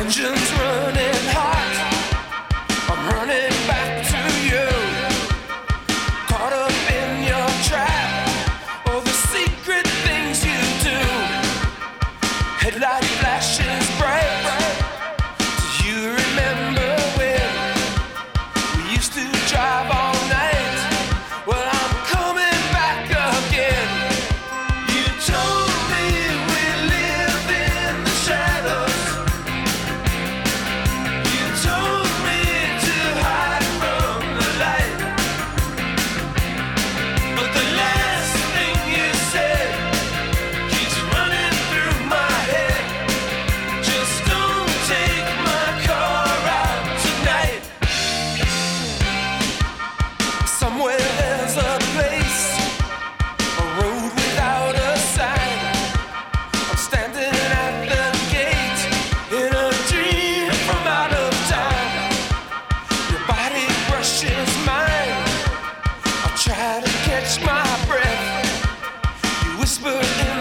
Engine's running hot. I'm running back to you. Caught up in your trap. All the secret things you do. Headlight flashes bright. Do you remember when we used to drive all night? Well, I'm coming back again. You told me we live in the shadows. You told me to hide from the light. But the last thing you said keeps running through my head. Just don't take my car out tonight. Somewhere there's a place, a road without a sign. I'm standing at the gate in a dream from out of time. Your body brushes mine. I try to catch my breath. You whisper in